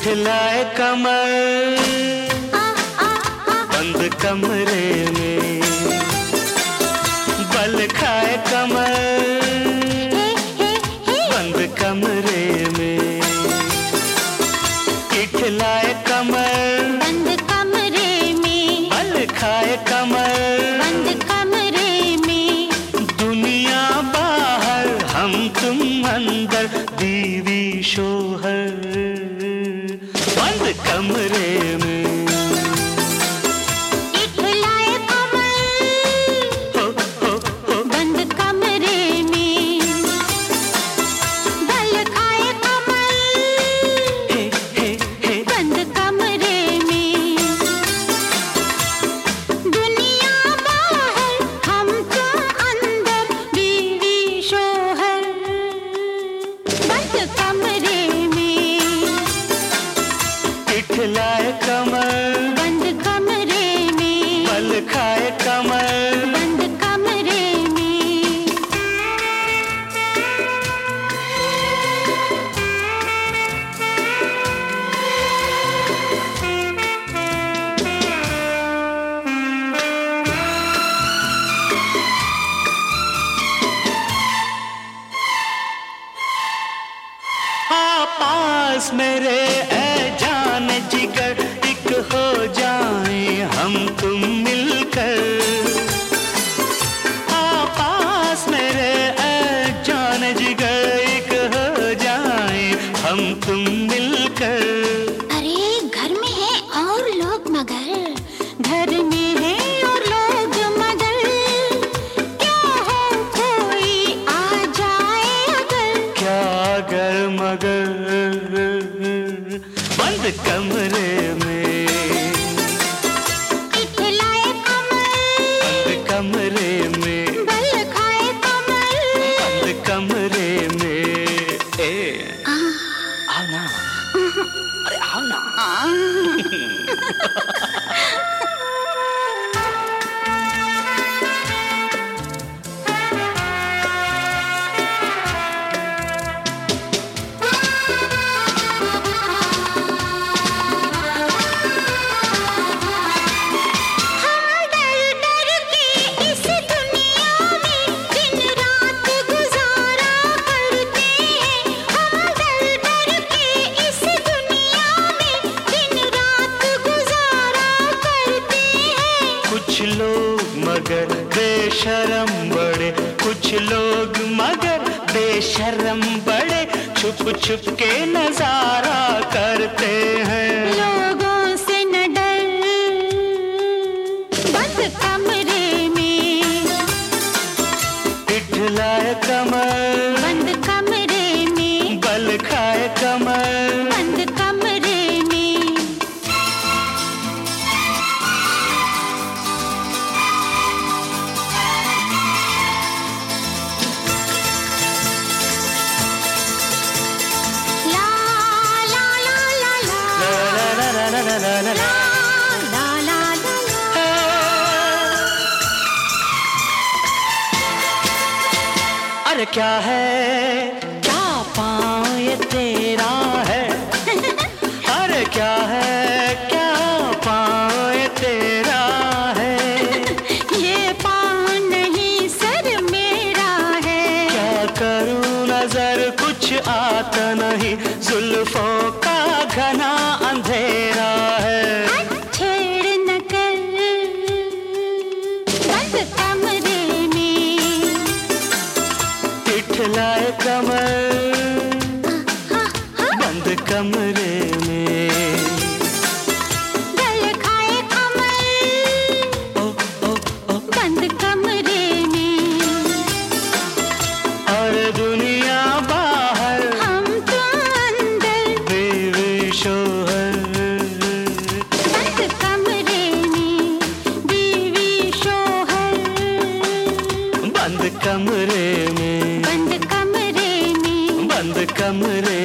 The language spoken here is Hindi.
इठलाए कमर बंद कमरे में, बल खाए कमर बंद कमरे में, इठलाए कमर बंद कमरे में, बल खाए कमर बंद कमरे में। दुनिया बाहर हम तुम अंदर, बीवी शोहर बंद कमरे में। इठलाए कमर हो हो हो बंद कमरे में, बल खाए कमर हे हे हे बंद कमरे में। दुनिया बाहर हम तुम अंदर, बीवी शोहर बंद कमरे में। इठलाए कमर बंद कमरे में, बल खाए कमर बंद कमरे में। पास मेरे ऐ जान जिगर, एक हो जाए हम तुम मिलकर। पास मेरे ऐ जान जिगर, एक हो जाए हम तुम मिलकर। अरे घर में है और लोग मगर, घर में है और लोग मगर, क्या हो कोई आ जाए अगर। क्या अगर मगर बंद कमरे में, इठलाए कमर बंद कमरे में, बल खाए कमर बंद कमरे में। ए आओ ना, अरे आओ ना। कुछ लोग मगर बेशरम बड़े, कुछ लोग मगर बेशरम बड़े, छुप छुप के नजारा करते हैं। लोगों से न डर बंद कमरे में, इठलाए कमर बंद कमरे में, बल खाए कमर बंद कमरे में। ला ला ला ला ला ला ला ला ला ला ला ला। ला ला ला ला। अरे क्या है, क्या पाँव ये तेरा है। अरे क्या है, क्या पाँव ये तेरा है। ये पाँव नहीं सर मेरा है। क्या करूं नजर कुछ आता नहीं, जुल्फों का घना अंधेरा है। छेड़ न कर बंद कमरे में, इठलाए कमर बंद कमरे में। गल खाए कमर ओ ओ ओ बंद कमरे में। और दुनिया बाहर हम तुम अंदर, बीवी शोहर बंद कमरे में, बीवी शोहर बंद कमरे में, बंद कमरे में, बंद कमरे